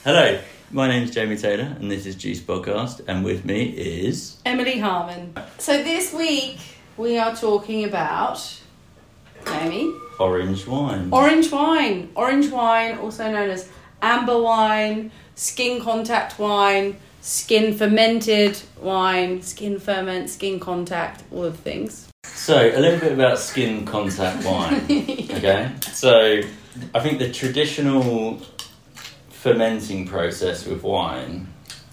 Hello, my name's Jamie Taylor and this is Juice Podcast, and with me is... Emily Harmon. So this week we are talking about, Jamie? Orange wine. Orange wine. Orange wine, also known as amber wine, skin contact wine, skin fermented wine, skin ferment, skin contact, all of the things. So, a little bit about skin contact wine, okay? So, I think the traditional fermenting process with wine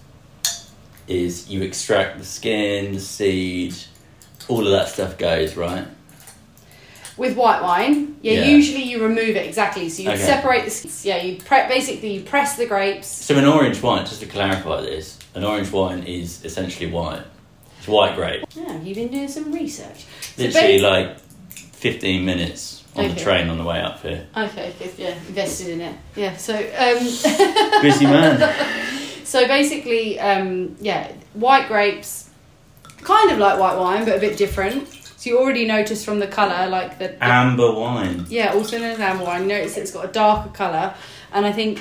is you extract the skin, the seed, all of that stuff goes, right? With white wine, usually you remove it, exactly. So you separate the seeds. Yeah, you basically you press the grapes. So an orange wine, just to clarify this, an orange wine is essentially white. It's white grape. Yeah, you've been doing some research. Literally like 15 minutes on the train on the way up here. Okay, yeah, invested in it. Yeah, so... Busy man. So basically, white grapes, kind of like white wine, but a bit different. So you already notice from the colour, like the... Amber wine. Yeah, also known as amber wine. You notice it's got a darker colour. And I think,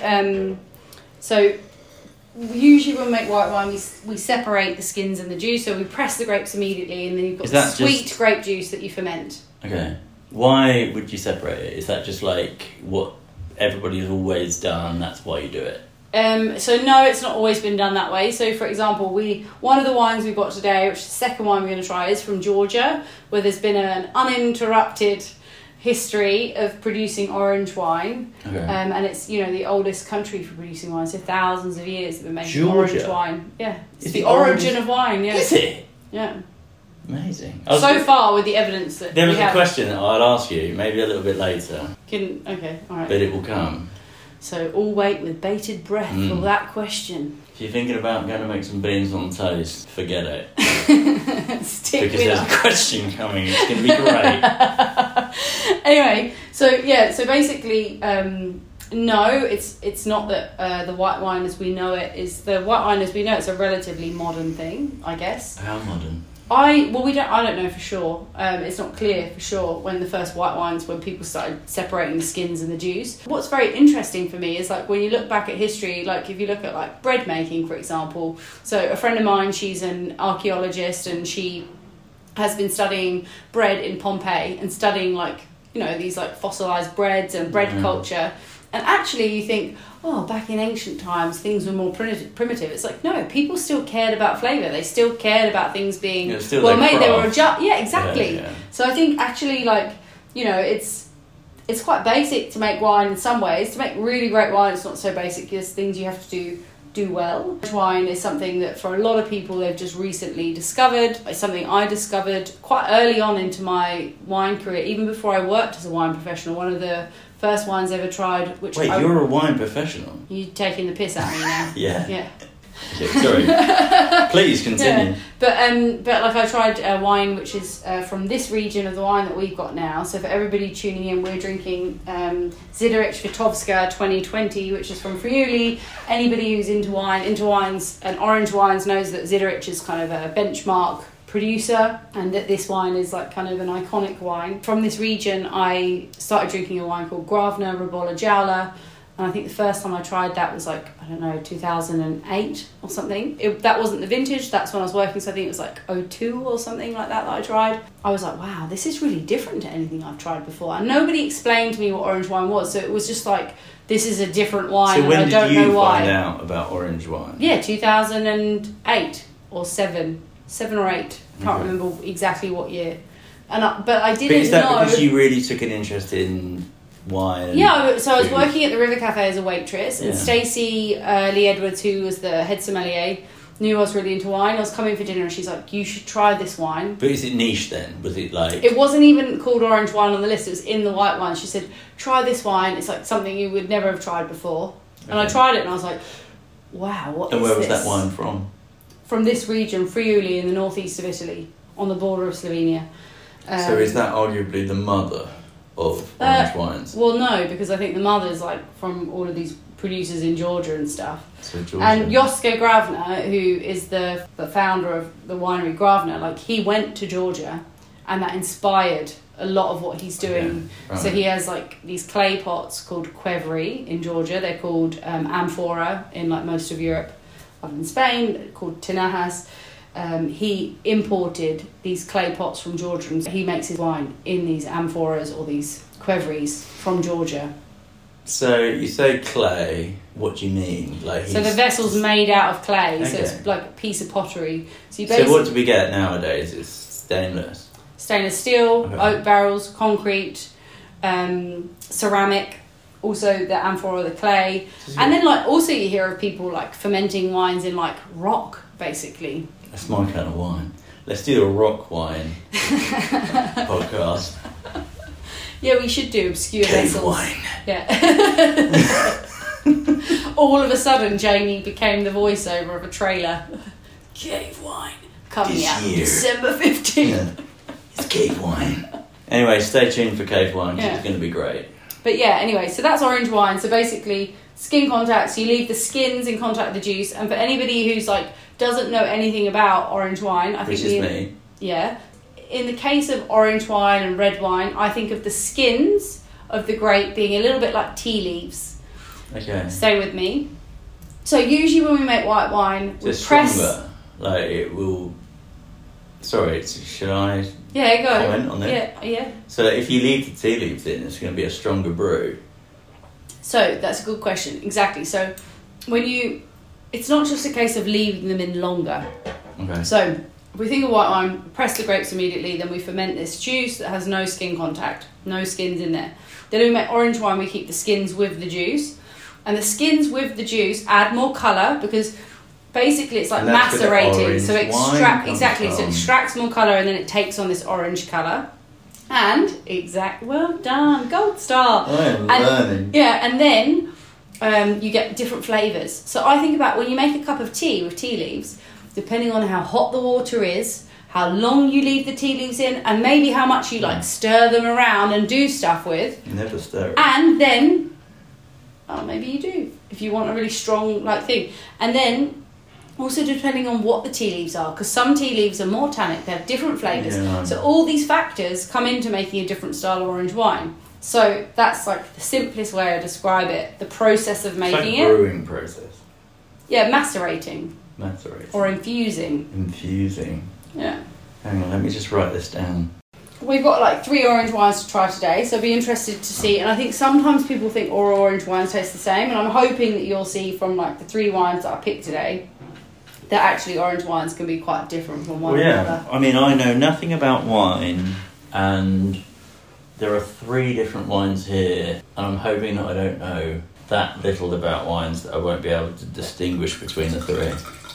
so usually when we make white wine, we separate the skins and the juice. So we press the grapes immediately, and then you've got the sweet grape juice that you ferment. Okay. Why would you separate it? Is that just like what everybody's always done, that's why you do it? So no, it's not always been done that way. So for example, one of the wines we've got today, which is the second wine we're going to try, is from Georgia, where there's been an uninterrupted history of producing orange wine. Okay. And it's, the oldest country for producing wine, so thousands of years they've been making Georgia? orange wine. Yeah. It's the origin of wine, yeah. Is it? Yeah. Amazing. So far with the evidence that there was a question that I'd ask you, maybe a little bit later. Okay, alright. But it will come. So all wait with bated breath for that question. If you're thinking about going to make some beans on toast, forget it. Stick because with there's us. a question coming, it's going to be great. Anyway, so basically, no, it's not that the white wine as we know it is... The white wine as we know it's a relatively modern thing, I guess. How modern? I don't know for sure. It's not clear for sure when the first white wines, when people started separating the skins and the juice. What's very interesting for me is like when you look back at history, like if you look at like bread making, for example. So a friend of mine, she's an archaeologist and she has been studying bread in Pompeii and studying these like fossilized breads and bread culture. And actually you think, back in ancient times, things were more primitive. It's like, no, people still cared about flavour. They still cared about things being made. They were yeah, exactly. Yeah. So I think actually, it's quite basic to make wine in some ways. To make really great wine, it's not so basic. There's things you have to do well. Wine is something that for a lot of people they've just recently discovered. It's something I discovered quite early on into my wine career, even before I worked as a wine professional. One of the first wines I ever tried, you're a wine professional? You taking the piss out of me now? Yeah. Sorry. Please continue. Yeah. But I tried wine which is from this region of the wine that we've got now. So for everybody tuning in, we're drinking Zydarich Vitovska 2020, which is from Friuli. Anybody who's into wines and orange wines knows that Zydarich is kind of a benchmark producer, and that this wine is like kind of an iconic wine. From this region, I started drinking a wine called Gravner Ribolla Jaula, and I think the first time I tried that was 2008 or something. That wasn't the vintage, that's when I was working, so I think it was like 02 or something like that I tried. I was like, wow, this is really different to anything I've tried before, and nobody explained to me what orange wine was, so it was just like, this is a different wine. So when and I don't know why. Did you find out about orange wine? Yeah, 2008 or 7 or 8. Can't remember exactly what year. But I didn't know. But is that because you really took an interest in wine? Yeah, so I was working at the River Cafe as a waitress, and Stacey Lee Edwards, who was the head sommelier, knew I was really into wine. I was coming for dinner and she's like, you should try this wine. But is it niche then? Was it like... It wasn't even called orange wine on the list, it was in the white wine. She said, try this wine, it's like something you would never have tried before. And I tried it and I was like, wow, what is this? And where was that wine from? From this region, Friuli, in the northeast of Italy, on the border of Slovenia. So is that arguably the mother of orange wines? Well, no, because I think the mother's like from all of these producers in Georgia and stuff. So Georgia. And Josko Gravner, who is the founder of the winery Gravner, like he went to Georgia and that inspired a lot of what he's doing. Yeah, right. So he has like these clay pots called qvevri in Georgia. They're called amphora in like most of Europe. Up in Spain, called tinajas. He imported these clay pots from Georgia, and he makes his wine in these amphoras or these qvevris from Georgia. So you say clay, what do you mean? Like So the vessel's made out of clay, so Okay. it's like a piece of pottery. So you So basically what do we get nowadays? It's stainless. stainless steel, Okay. oak barrels, concrete, ceramic, also the amphora, the clay. And then like also you hear of people like fermenting wines in like rock, basically. That's my kind of wine. Let's do a rock wine podcast. Yeah, we should do obscure Cave vessels. wine. Yeah. All of a sudden, Jamie became the voiceover of a trailer. Cave wine coming This out year. December 15th. Yeah. It's cave wine. Anyway, stay tuned for cave wine 'cause Yeah. it's going to be great. But yeah, anyway, so that's orange wine. So basically, skin contact. So you leave the skins in contact with the juice. And for anybody who's like doesn't know anything about orange wine, I Which think is me. Yeah. In the case of orange wine and red wine, I think of the skins of the grape being a little bit like tea leaves. Okay. Stay with me. So usually when we make white wine, So we it's press. stronger. Like it will. Sorry, should I Yeah, go. comment on this? Yeah. So if you leave the tea leaves in, it's going to be a stronger brew. So that's a good question. Exactly. So it's not just a case of leaving them in longer. Okay. So if we think of white wine, we press the grapes immediately, then we ferment this juice that has no skin contact, no skins in there. Then we make orange wine, we keep the skins with the juice. And the skins with the juice add more colour because basically it's like And that's where the macerating. orange So it wine comes so it from. extracts more colour and then it takes on this orange colour. And well done, gold star. I am And- learning. Yeah, and then you get different flavours. So I think about when you make a cup of tea with tea leaves, depending on how hot the water is, how long you leave the tea leaves in, and maybe how much you like stir them around and do stuff with. Never stir it. And then, maybe you do, if you want a really strong like thing. And then, also depending on what the tea leaves are, because some tea leaves are more tannic, they have different flavours. Yeah. So all these factors come into making a different style of orange wine. So that's like the simplest way to describe it, the process of It's like making it. brewing process. Yeah, macerating Macerating. or infusing. Infusing. Yeah. Hang on, let me just write this down. We've got like 3 orange wines to try today, so I'd be interested to see. And I think sometimes people think all orange wines taste the same, and I'm hoping that you'll see from like the 3 wines that I picked today that actually orange wines can be quite different from one Well, yeah. another. I mean, I know nothing about wine, and there are 3 different wines here, and I'm hoping that I don't know that little about wines that I won't be able to distinguish between the 3.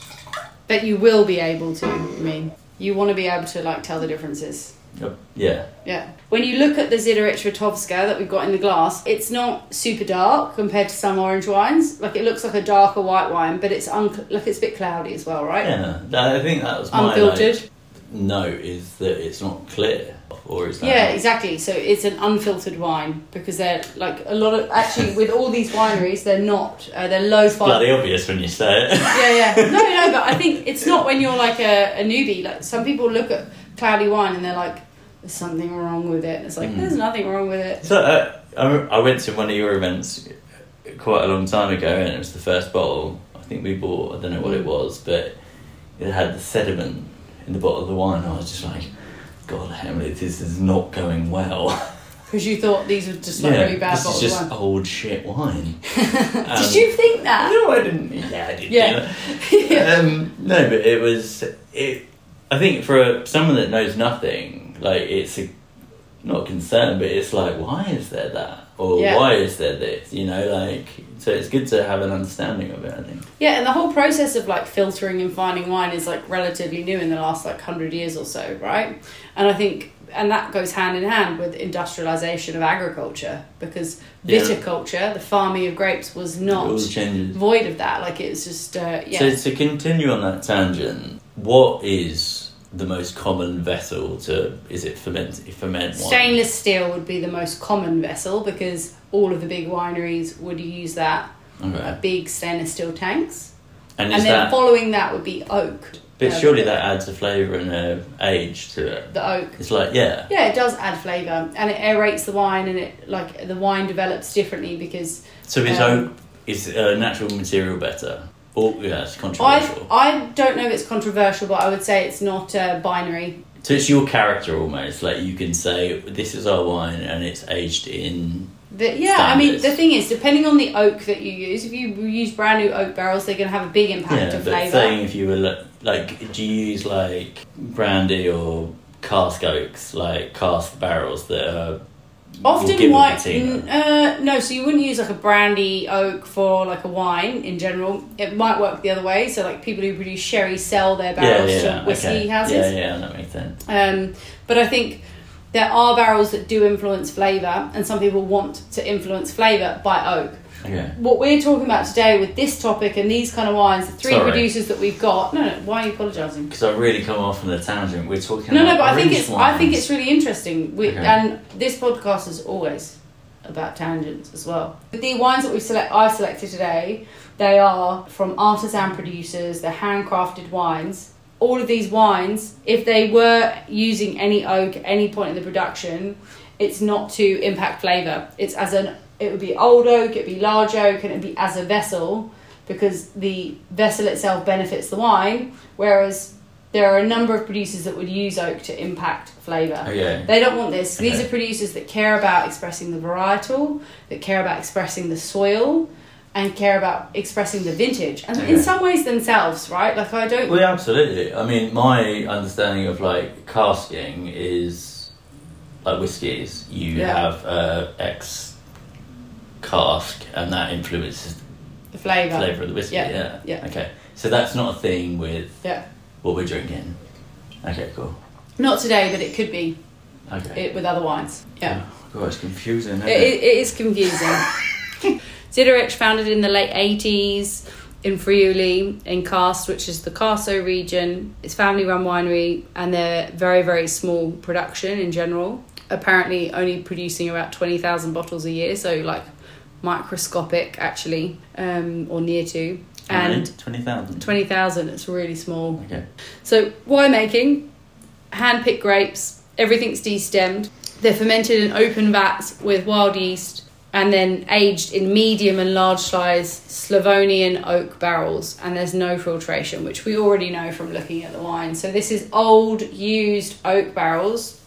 But you will be able to, I mean, you want to be able to like tell the differences. Yep. Yeah. Yeah. When you look at the Ziderich Vitovska that we've got in the glass, it's not super dark compared to some orange wines. Like it looks like a darker white wine, but it's it's a bit cloudy as well, right? Yeah. I think that was my Unfiltered. note, is that it's not clear, or is that? Yeah, exactly. So it's an unfiltered wine because they're like a lot of actually with all these wineries, they're not. They're low five. Bloody obvious when you say it. Yeah. No, but I think it's not when you're like a newbie. Like some people look at cloudy wine and they're like, "There's something wrong with it." And it's like, there's nothing wrong with it. So I went to one of your events quite a long time ago, and it was the first bottle I think we bought. I don't know what it was, but it had the sediment in the bottle of the wine. And I was just like, God, Emily, this is not going well. Because you thought these were just like really bad this bottles is of just wine. old shit wine. Did you think that? No, I didn't. Yeah, I did. Yeah. No, but it was. I think for someone that knows nothing, like it's not a concern, but it's like, why is there that, or why is there this? You know, like so it's good to have an understanding of it. I think. Yeah, and the whole process of like filtering and finding wine is like relatively new in the last like 100 years or so, right? And I think. And that goes hand in hand with industrialisation of agriculture because viticulture, the farming of grapes, was not void of that. Like it's just, So to continue on that tangent, what is the most common vessel is it ferment wine? Stainless steel would be the most common vessel because all of the big wineries would use that, big stainless steel tanks. And then following that would be oak. But surely that adds a flavour and a age to it. The oak. It's like, yeah. Yeah, it does add flavour, and it aerates the wine, and it like the wine develops differently because. So is oak, is natural material better? Or, yeah, it's controversial. I don't know if it's controversial, but I would say it's not binary. So it's your character almost. Like you can say, this is our wine and it's aged in... I mean, the thing is, depending on the oak that you use, if you use brand new oak barrels, they're going to have a big impact of flavour. Saying if you were like, do you use like brandy or cask oaks, like cask barrels that are often white? No, so you wouldn't use like a brandy oak for like a wine in general. It might work the other way. So like people who produce sherry sell their barrels to whiskey houses. Yeah, that makes sense. But I think there are barrels that do influence flavour, and some people want to influence flavour by oak. Okay. What we're talking about today with this topic and these kind of wines, the three producers that we've got. No, why are you apologising? Because I really come off on a tangent. We're talking. No, about but I think it's really interesting. And this podcast is always about tangents as well. The wines that I've selected today, they are from artisan producers. They're handcrafted wines. All of these wines, if they were using any oak at any point in the production, it's not to impact flavour. It would be old oak, it'd be large oak, and it'd be as a vessel, because the vessel itself benefits the wine, whereas there are a number of producers that would use oak to impact flavour. Okay. They don't want this. Okay. These are producers that care about expressing the varietal, that care about expressing the soil, and care about expressing the vintage, and in some ways themselves, right? Like I don't. Well, yeah, absolutely. I mean, my understanding of like casking is like whiskies. You have X cask, and that influences the flavour of the whiskey. Yeah. Okay, so that's not a thing with what we're drinking. Okay, cool. Not today, but it could be. Okay. With other wines. Yeah. Oh, God, it's confusing. Isn't it is confusing. Ziderich founded in the late 80s in Friuli, in Kast, which is the Carso region. It's family-run winery, and they're very, very small production in general. Apparently only producing about 20,000 bottles a year, so like microscopic actually, or near to. And 20,000? 20,000, it's really small. Okay. So winemaking, hand-picked grapes, everything's de-stemmed. They're fermented in open vats with wild yeast, and then aged in medium and large size Slavonian oak barrels, and there's no filtration, which we already know from looking at the wine. So this is old, used oak barrels,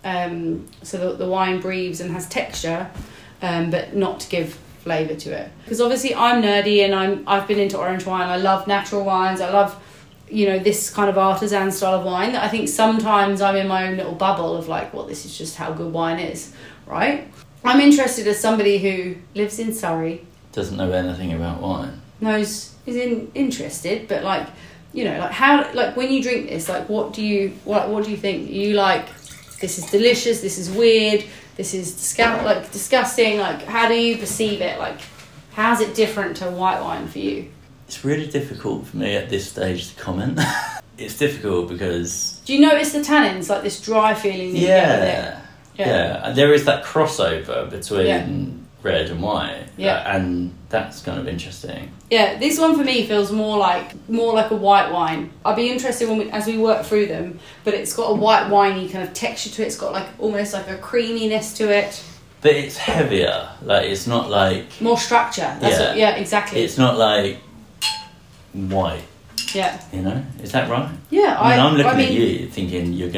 so that the wine breathes and has texture, but not to give flavour to it. Because obviously I'm nerdy, and I've been into orange wine. I love natural wines. I love, this kind of artisan style of wine. That I think sometimes I'm in my own little bubble of like, well, this is just how good wine is, right? I'm interested as somebody who lives in Surrey. Doesn't know anything about wine. Is interested, but like, like how, like when you drink this, like what do you think? Are you like, this is delicious, this is weird, this is disgusting, like how do you perceive it? Like how's it different to white wine for you? It's really difficult for me at this stage to comment. It's difficult because... Do you notice the tannins, like this dry feeling that you get with it? Yeah, and there is that crossover between red and white, and that's kind of interesting. Yeah, this one for me feels more like a white wine. I'd be interested as we work through them, but it's got a white winey kind of texture to it. It's got like almost like a creaminess to it. But it's heavier. Like it's not like more structure. Exactly. It's not like white. Yeah. Is that right? Yeah. I'm looking at you thinking you'll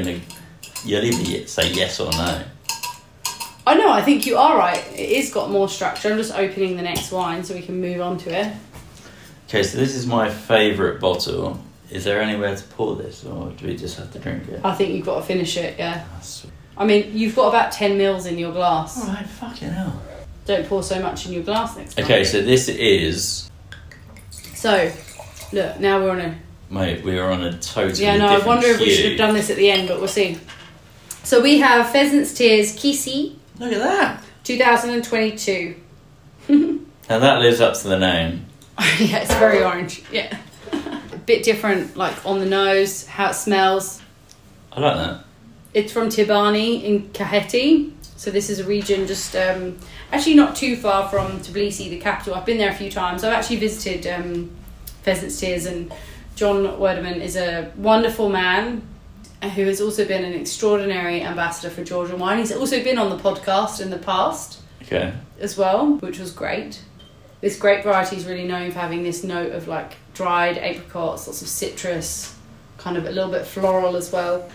either say yes or no. I know, I think you are right. It is got more structure. I'm just opening the next wine so we can move on to it. Okay, so this is my favourite bottle. Is there anywhere to pour this, or do we just have to drink it? I think you've got to finish it, yeah. Oh, I mean, you've got about 10 mils in your glass. Alright, fucking hell. Don't pour so much in your glass next time. Okay, so this is... So, look, now we're on a... Mate, we are on a totally different I wonder if we should have done this at the end, but we'll see. So we have Pheasant's Tears Kisi. Look at that. 2022. Now that lives up to the name. Yeah, it's very orange. Yeah. A bit different, like on the nose, how it smells. I like that. It's from Tibani in Kakheti. So this is a region just actually not too far from Tbilisi, the capital. I've been there a few times. I've actually visited Pheasant's Tears and John Werdeman is a wonderful man who has also been an extraordinary ambassador for Georgian wine. He's also been on the podcast in the past as well, which was great. This grape variety is really known for having this note of like dried apricots, lots of citrus, kind of a little bit floral as well.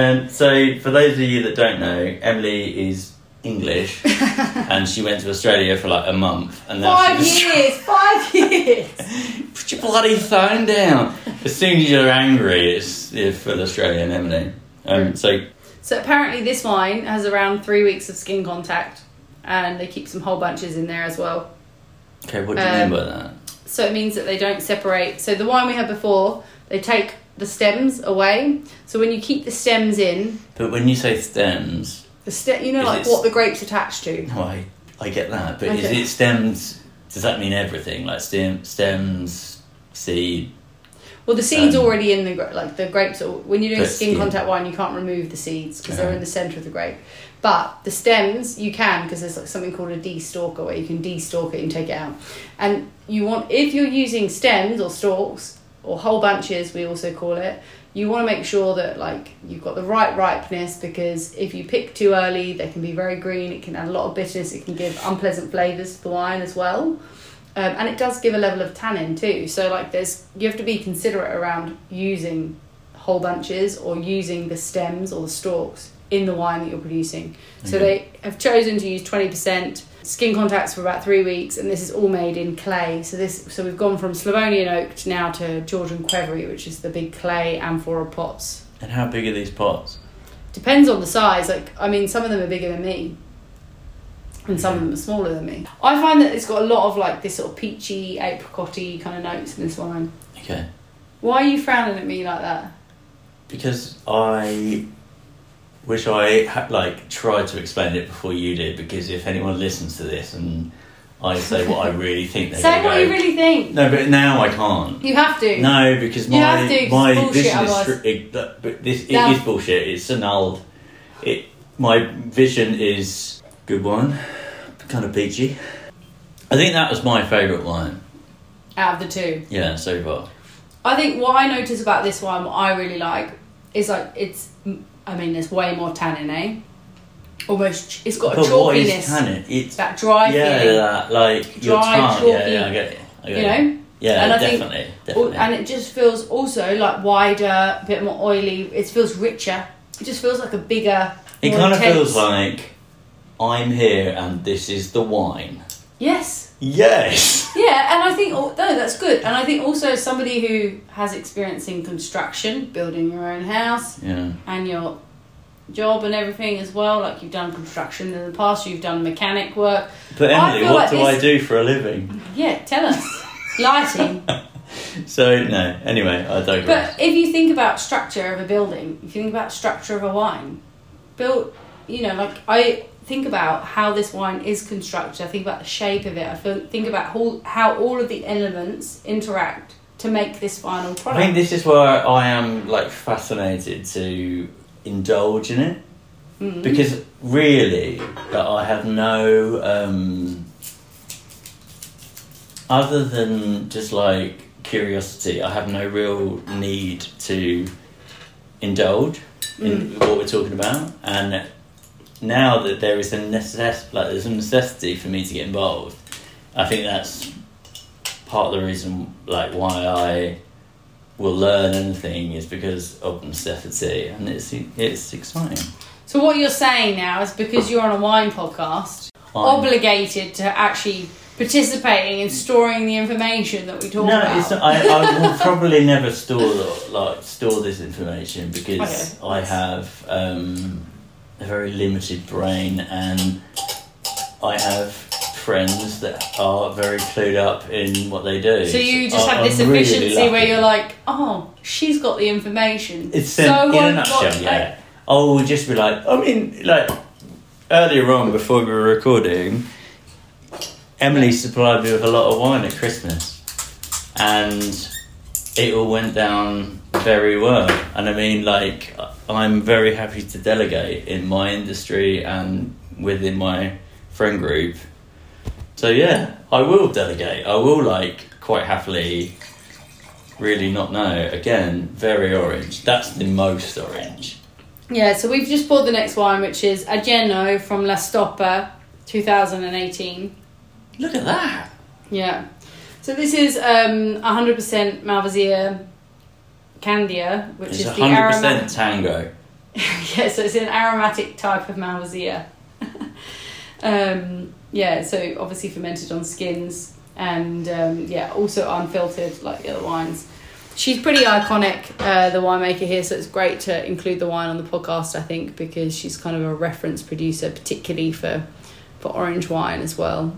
So for those of you that don't know, Emily is English and she went to Australia for like a month. And now 5 years! Put your bloody phone down. As soon as you're angry, it's full Australian Emily. So apparently this wine has around 3 weeks of skin contact, and they keep some whole bunches in there as well. Okay, what do you mean by that? So it means that they don't separate. So the wine we had before, they take the stems away. So when you keep the stems in... But when you say stems... what the grape's attached to. No, I get that. But is it stems... Does that mean everything? Like stems, seed... Well, the seed's already in the grapes. When you're doing skin contact wine, you can't remove the seeds because they're in the centre of the grape. But the stems, you can, because there's like something called a de-stalker where you can de-stalk it and take it out. And if you're using stems or stalks or whole bunches, we also call it, you want to make sure that like you've got the right ripeness, because if you pick too early, they can be very green. It can add a lot of bitterness. It can give unpleasant flavours to the wine as well. And it does give a level of tannin too. So like you have to be considerate around using whole bunches or using the stems or the stalks in the wine that you're producing. So they have chosen to use 20% skin contacts for about 3 weeks, and this is all made in clay. So we've gone from Slavonian oak now to Georgian Qvevri, which is the big clay amphora pots. And how big are these pots? Depends on the size. Some of them are bigger than me. And some of them are smaller than me. I find that it's got a lot of like this sort of peachy, apricot-y kind of notes in this wine. Okay. Why are you frowning at me like that? Because I wish I tried to explain it before you did, because if anyone listens to this and I say what I really think, they're say what you really think. No, but now I can't. You have to. No, because my vision is it is bullshit. It's annulled. My vision is good wine, kind of peachy. I think that was my favourite wine out of the two. Yeah, so far. I think what I notice about this wine, what I really like, is like there's way more tannin, eh? Almost, it's got a chalkiness. What is tannin? It's that dry feeling. That like your dry, tongue. Chalky, I get it. Yeah, and definitely. And it just feels also like wider, a bit more oily. It feels richer. It just feels like a bigger. It kind of feels like I'm here and this is the wine. Yes. Yes. Yeah, and I think that's good. And I think also somebody who has experience in construction, building your own house, and your job and everything as well. Like you've done construction in the past, you've done mechanic work. But Emily, what do I do for a living? Yeah, tell us. Lighting. So no. Anyway, I digress. But if you think about structure of a building, if you think about structure of a wine, I think about how this wine is constructed. I think about the shape of it. I think about how all of the elements interact to make this final product. I think this is where I am fascinated to indulge in it, because really I have no other than just curiosity. I have no real need to indulge in what we're talking about, and now that there is there's a necessity for me to get involved, I think that's part of the reason why I will learn anything, is because of necessity, and it's exciting. So what you're saying now is, because you're on a wine podcast, obligated to actually participating in storing the information that we talk about. No, it's not. I will probably never store this information, because I have a very limited brain, and I have friends that are very clued up in what they do. So you just have this efficiency really where you're like, oh, she's got the information. It's in a nutshell, yeah. I will just be earlier on, before we were recording, Emily supplied me with a lot of wine at Christmas, and it all went down very well. And I'm very happy to delegate in my industry and within my friend group. So yeah, I will delegate. I will quite happily really not know. Again, very orange. That's the most orange. Yeah, so we've just poured the next wine, which is Ageno from La Stoppa, 2018. Look at that. Yeah. So this is 100% Malvasia Candia, which It's is 100% the aromatic. Tango. Yeah, so it's an aromatic type of Malvasia. Yeah, so obviously fermented on skins and also unfiltered like the other wines. She's pretty iconic, the winemaker here, so it's great to include the wine on the podcast, I think, because she's kind of a reference producer, particularly for orange wine as well.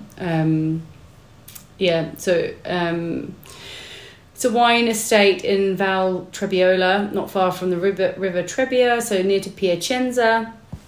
It's a wine estate in Val Trebiola, not far from the River Trebbia, so near to Piacenza.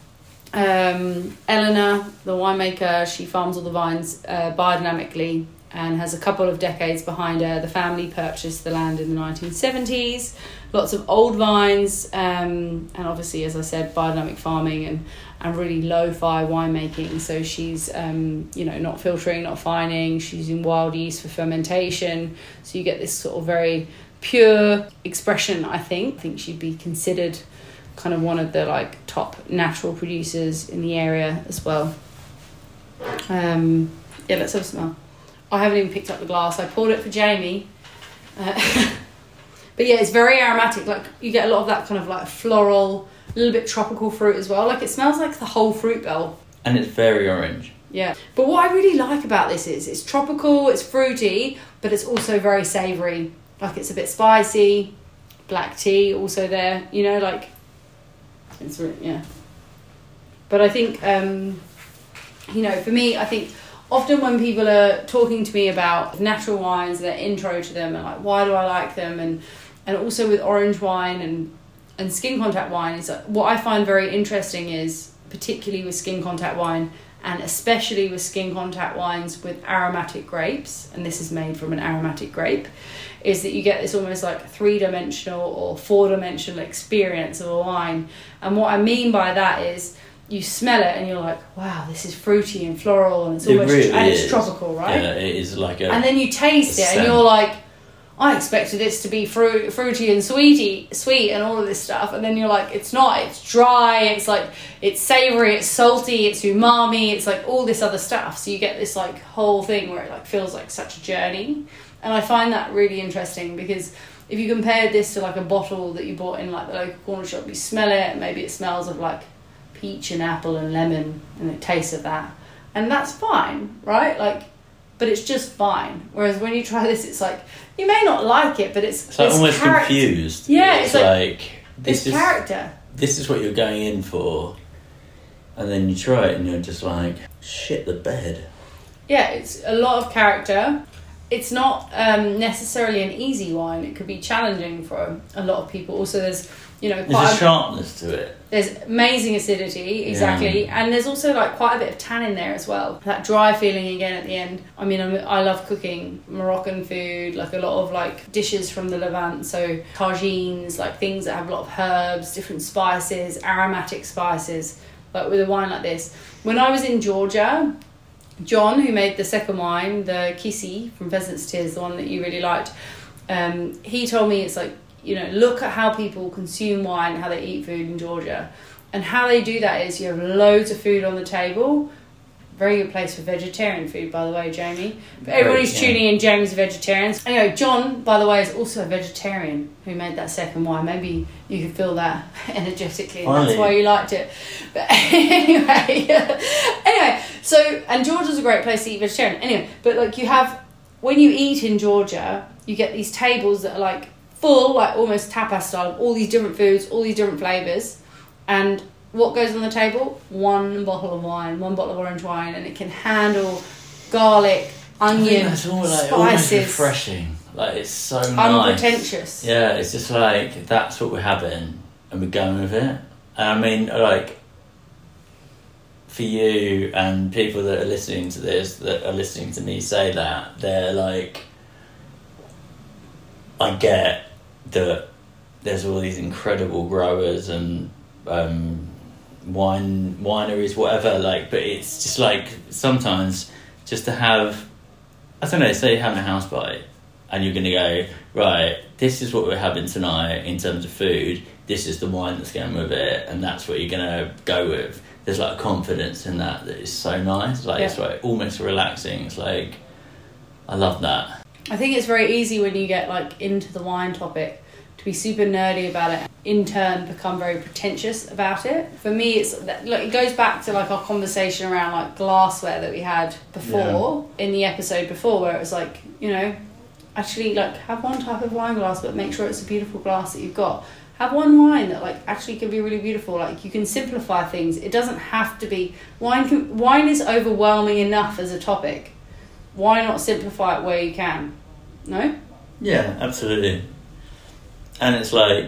Eleanor, the winemaker, she farms all the vines biodynamically and has a couple of decades behind her. The family purchased the land in the 1970s. Lots of old vines, and obviously, as I said, biodynamic farming and really lo-fi winemaking. So she's, not filtering, not fining. She's using wild yeast for fermentation. So you get this sort of very pure expression, I think. I think she'd be considered kind of one of the like top natural producers in the area as well. Let's have a smell. I haven't even picked up the glass. I poured it for Jamie. But yeah, it's very aromatic. Like you get a lot of that kind of like floral, a little bit tropical fruit as well. Like it smells like the whole fruit bowl. And it's very orange. Yeah. But what I really like about this is it's tropical, it's fruity, but it's also very savoury. Like it's a bit spicy. Black tea also there, like it's really, yeah. But I think, for me, I think often when people are talking to me about natural wines, their intro to them and like, why do I like them? And also with orange wine and skin contact wine is what I find very interesting is particularly with skin contact wine and especially with skin contact wines with aromatic grapes, and this is made from an aromatic grape, is that you get this almost like 3-dimensional or 4-dimensional experience of a wine. And what I mean by that is you smell it and you're like, wow, this is fruity and floral and it's almost really and is. It's tropical, right? Yeah, it is like a. And then you taste it and you're like, I expected this to be fruity and sweet and all of this stuff, and then you're like, it's not. It's dry. It's like it's savoury. It's salty. It's umami. It's like all this other stuff. So you get this like whole thing where it like feels like such a journey, and I find that really interesting because if you compared this to like a bottle that you bought in like the local corner shop, you smell it. And maybe it smells of like peach and apple and lemon, and it tastes of that, and that's fine, right? Like. But it's just fine. Whereas when you try this, it's like you may not like it, but it's like almost confused. Yeah, it's like this character. This is what you're going in for, and then you try it and you're just like, shit the bed. Yeah, it's a lot of character. It's not necessarily an easy wine. It could be challenging for a lot of people. Also, there's there's a sharpness to it. There's amazing acidity, exactly, and there's also like quite a bit of tannin there as well. That dry feeling again at the end. I mean, I love cooking Moroccan food, like a lot of like dishes from the Levant, so tagines, like things that have a lot of herbs, different spices, aromatic spices. Like with a wine like this, when I was in Georgia, John, who made the second wine, the Kisi from Pheasant's Tears, the one that you really liked, he told me it's like, look at how people consume wine, how they eat food in Georgia. And how they do that is you have loads of food on the table. Very good place for vegetarian food, by the way, Jamie. But everybody's tuning in, Jamie's a vegetarian. Anyway, John, by the way, is also a vegetarian who made that second wine. Maybe you could feel that energetically, and that's why you liked it. But anyway, so, and Georgia's a great place to eat vegetarian. Anyway, but like when you eat in Georgia, you get these tables that are like, full, like almost tapas style, all these different foods, all these different flavours, and what goes on the table? One bottle of wine, one bottle of orange wine, and it can handle garlic, onion, that's all, like, spices. Almost refreshing. Like it's so nice. Unpretentious. Yeah, it's just like that's what we're having, and we're going with it. And I mean, like for you and people that are listening to this, that are listening to me say that, they're like, I get that there's all these incredible growers and wineries, whatever, like, but it's just like sometimes just to have, I don't know, say you're having a house party and you're going to go, right, this is what we're having tonight in terms of food, this is the wine that's going with it, and that's what you're going to go with. There's like a confidence in that is so nice. Like it's like almost relaxing. It's like, I love that. I think it's very easy when you get like into the wine topic to be super nerdy about it, in turn become very pretentious about it. For me, it's like, it goes back to like our conversation around like glassware that we had before in the episode before, where it was like, you know, actually like have one type of wine glass, but make sure it's a beautiful glass that you've got. Have one wine that like actually can be really beautiful. Like you can simplify things. It doesn't have to be wine is overwhelming enough as a topic. Why not simplify it where you can? No? Yeah, absolutely. And it's like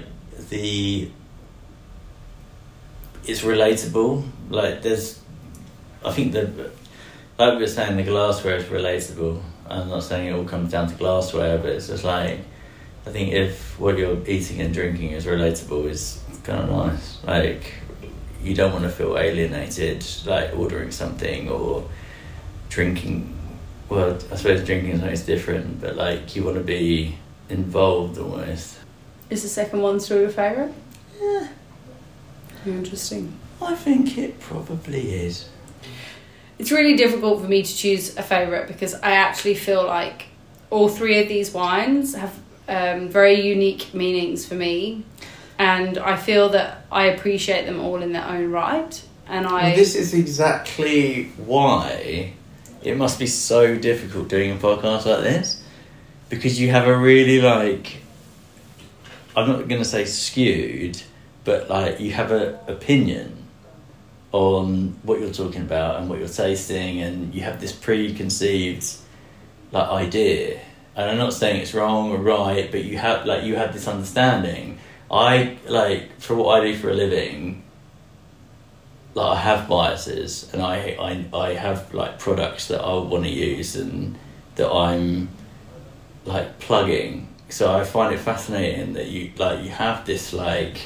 it's relatable. Like I think that, like we were saying, the glassware is relatable. I'm not saying it all comes down to glassware, but it's just like, I think if what you're eating and drinking is relatable, is kind of nice. Like, you don't want to feel alienated, like ordering something or drinking. Well, I suppose drinking something's different, but like you want to be involved almost. Is the second one still your favourite? Yeah. Interesting. I think it probably is. It's really difficult for me to choose a favourite because I actually feel like all three of these wines have very unique meanings for me, and I feel that I appreciate them all in their own right. And this is exactly why it must be so difficult doing a podcast like this, because you have a really like, I'm not going to say skewed, but like you have an opinion on what you're talking about and what you're tasting, and you have this preconceived like idea. And I'm not saying it's wrong or right, but you have this understanding. I like, for what I do for a living, like I have biases, and I have like products that I want to use and that I'm like plugging. So I find it fascinating that you have this like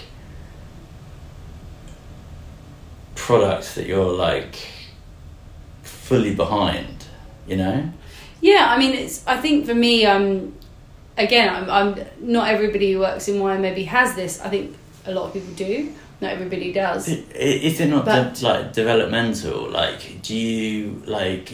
products that you're like fully behind, you know? Yeah, I mean, I think for me, again, I'm not everybody who works in wine maybe has this. I think a lot of people do. Not everybody does. Is it not like developmental? Like, do you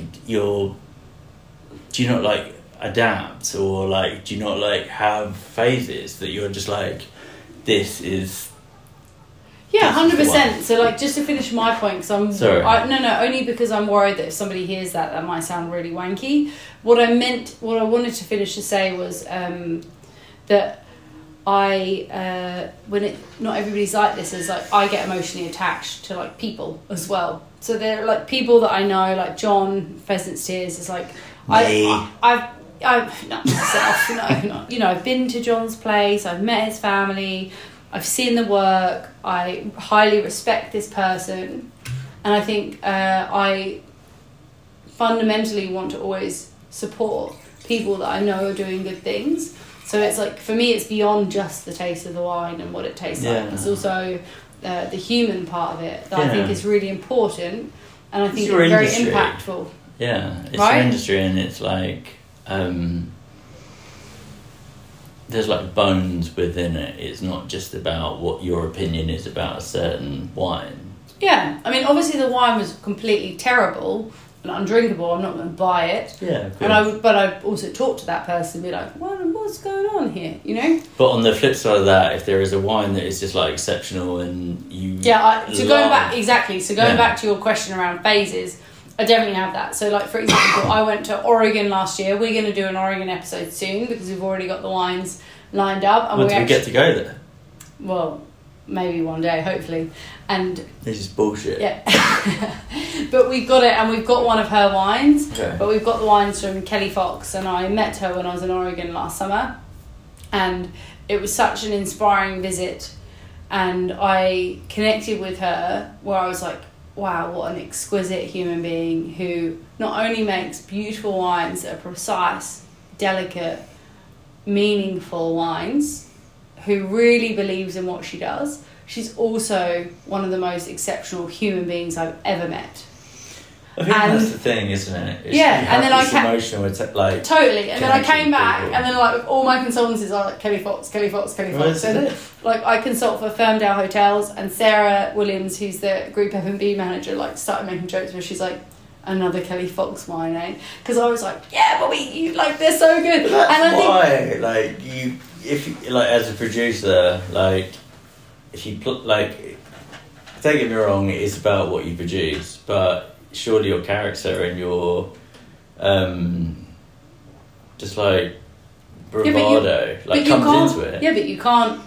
not like adapt, or like do you not like have phases that you're just like, this is? Yeah, 100%. So, like, just to finish my point, because I'm sorry. Only because I'm worried that if somebody hears that might sound really wanky. What I wanted to finish to say was that not everybody's like this, is like I get emotionally attached to like people as well. So they're like people that I know, like John Pheasant's Tears is like I've not myself, no, you know, I've been to John's place, I've met his family, I've seen the work, I highly respect this person, and I think I fundamentally want to always support people that I know are doing good things. So it's like, for me, it's beyond just the taste of the wine and what it tastes like. It's also the human part of it that I think is really important, and I think it's very impactful. Yeah, it's your industry, and it's like there's like bones within it. It's not just about what your opinion is about a certain wine. Yeah, I mean, obviously the wine was completely terrible and undrinkable. I'm not going to buy it. Yeah, but I also talk to that person and be like, what's going on here? You know. But on the flip side of that, if there is a wine that is just like exceptional and you going back to your question around phases, I definitely have that. So, like, for example, I went to Oregon last year. We're going to do an Oregon episode soon because we've already got the wines lined up. And we get to go there? Well, maybe one day, hopefully. And this is bullshit. Yeah. But we've got it, and we've got one of her wines. Okay. But we've got the wines from Kelly Fox, and I met her when I was in Oregon last summer. And it was such an inspiring visit. And I connected with her where I was like, wow, what an exquisite human being who not only makes beautiful wines that are precise, delicate, meaningful wines, who really believes in what she does, she's also one of the most exceptional human beings I've ever met. I think And- that's the thing, isn't it? It's, Yeah, you have and then I this emotional like Totally. And then I came connection back, with and then like all my consultancies are like Kelly Fox, Kelly Fox, Kelly Well, Fox. isn't And it? like I consult for Ferndale Hotels, and Sarah Williams, who's the group F&B manager, like started making jokes where she's like, another Kelly Fox wine, eh? Because I was like, yeah, but you like they're so good. But that's and I think why, like if you, like as a producer, like if you like, don't get me wrong, it is about what you produce, but surely your character and your just like bravado comes into it. Yeah, but you can't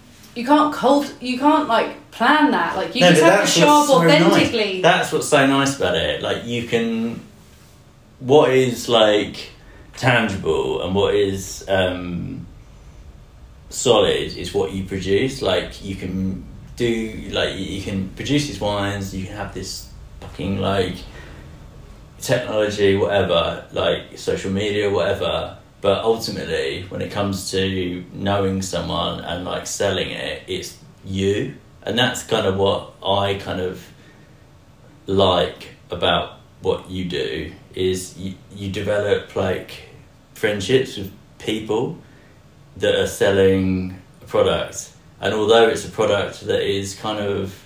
like plan that. Like you No, just but have to that's show up what's so nice. authentically. That's what's so nice about it. Like you can, what is like tangible and what is solid is what you produce. Like you can do, like you can produce these wines. You can have this fucking like technology, whatever, like social media, whatever. But ultimately, when it comes to knowing someone and like selling it, it's you. And that's kind of what I kind of like about what you do is you develop like friendships with people that are selling a product. And although it's a product that is kind of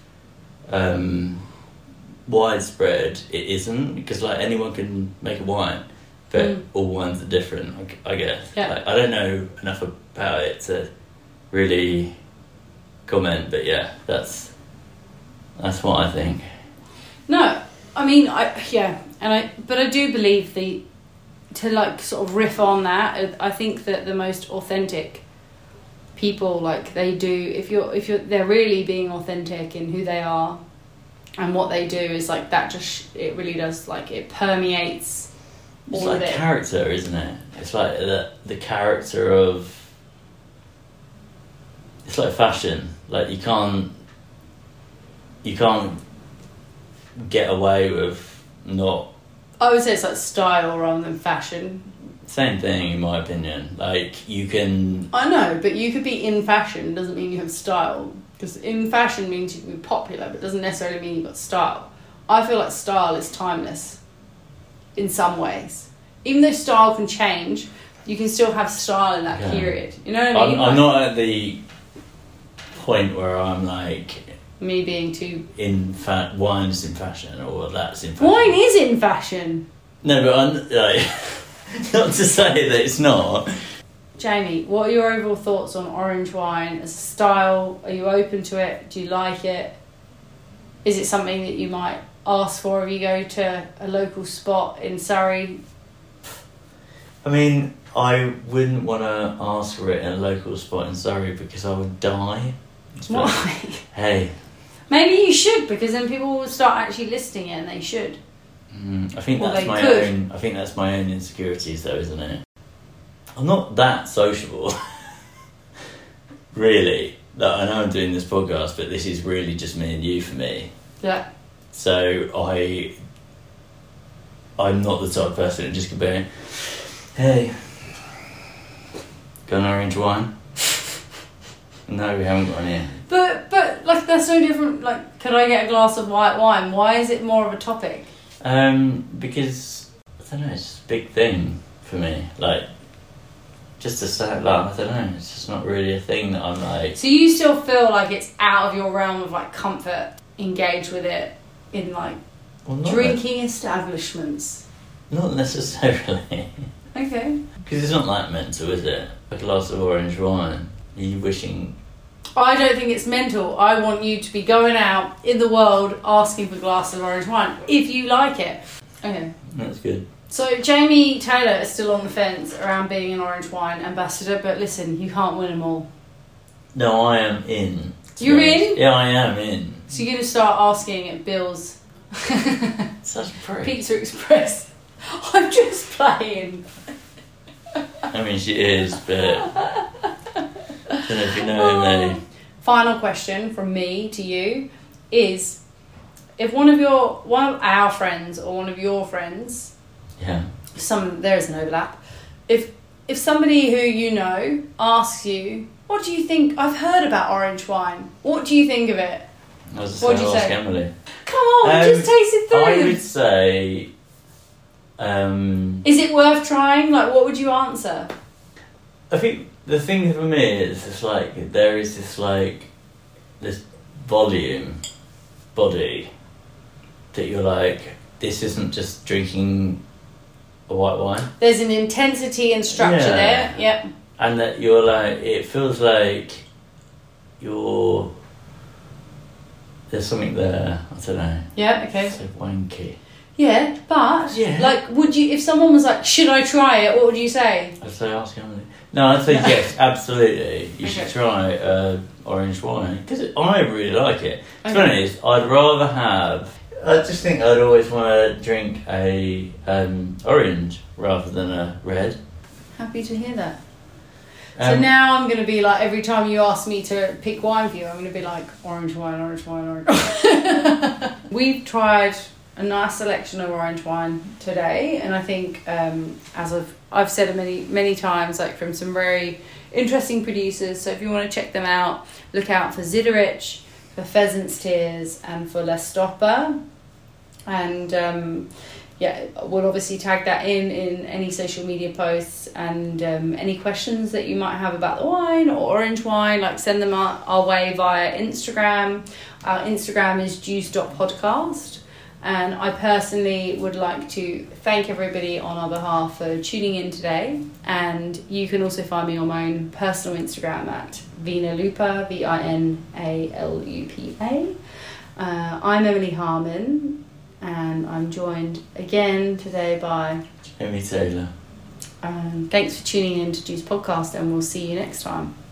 widespread, it isn't, because like anyone can make a wine, but all wines are different, I guess. Yeah. Like, I don't know enough about it to really comment, but yeah, that's what I think. No, I mean, but I do believe to like sort of riff on that. I think that the most authentic people, like they do, if you're they're really being authentic in who they are and what they do, is like that. It really does, like it permeates. It's all like of it. character, isn't it? It's like the character of. It's like fashion. Like you can't get away with not. I would say it's like style rather than fashion. Same thing, in my opinion. Like you can. I know, but you could be in fashion doesn't mean you have style. Because in fashion means you can be popular, but doesn't necessarily mean you've got style. I feel like style is timeless. In some ways, even though style can change, you can still have style in that period. You know what I mean? I'm not at the point where I'm like me being too. Wine's in fashion or that's in fashion. Wine is in fashion. No, but I'm like not to say that it's not. Jamie, what are your overall thoughts on orange wine as a style? Are you open to it? Do you like it? Is it something that you might ask for if you go to a local spot in Surrey? I mean, I wouldn't want to ask for it in a local spot in Surrey because I would die. Why? Hey. Maybe you should, because then people will start actually listing it, and they should. I think Well, that's they my could. own. I think that's my own insecurities, though, isn't it? I'm not that sociable, really. Like, I know I'm doing this podcast, but this is really just me and you for me. Yeah. So I'm not the type of person that just could be, hey, got an orange wine? No, we haven't got any. But like that's no different. Like, could I get a glass of white wine? Why is it more of a topic? Because I don't know, it's just a big thing for me. Like, just to say, like, I don't know, it's just not really a thing that I'm like. So you still feel like it's out of your realm of like comfort? Engage with it in like drinking establishments. Not necessarily. Okay. Because it's not that mental, is it? A glass of orange wine. Are you wishing? I don't think it's mental. I want you to be going out in the world asking for glasses of orange wine if you like it. Okay. That's good. So Jamie Taylor is still on the fence around being an orange wine ambassador, but listen, you can't win them all. No, I am in. You're in? Yeah, I am in. So you're going to start asking at Bill's Such a prick. Pizza Express. I'm just playing. I mean, she is, but I don't know if you know me. Final question from me to you is, if one of our friends or one of your friends, Yeah. there is an overlap, if somebody who you know asks you, what do you think? I've heard about orange wine. What do you think of it? I was just What'd going you to ask say? Emily. Come on, just taste it through. I would say... Is it worth trying? Like, what would you answer? I think the thing for me is it's like there is this volume body that you're like, this isn't just drinking a white wine. There's an intensity and structure there. Yep. And that you're like, it feels like there's something there, I don't know. Yeah, okay. It's so wanky. Yeah, but Yeah. like, would you, if someone was like, should I try it, what would you say? I'd say ask Emily. No, I'd say yes, absolutely. You should Okay. try orange wine because I really like it. To be Okay. honest, I'd rather have. I just think I'd always want to drink a orange rather than a red. Happy to hear that. So now I'm going to be like, every time you ask me to pick wine for you, I'm going to be like, orange wine, orange wine, orange wine. We've tried a nice selection of orange wine today, and I think, as I've said many times, like from some very interesting producers. So if you want to check them out, look out for Ziderich, for Pheasant's Tears, and for La Stoppa. And we'll obviously tag that in any social media posts, and any questions that you might have about the wine or orange wine, like send them our way via Instagram. Our Instagram is juice.podcast. And I personally would like to thank everybody on our behalf for tuning in today. And you can also find me on my own personal Instagram at Vinalupa, Vinalupa. I'm Emily Harmon, and I'm joined again today by Amy Taylor. thanks for tuning in to Juice Podcast, and we'll see you next time.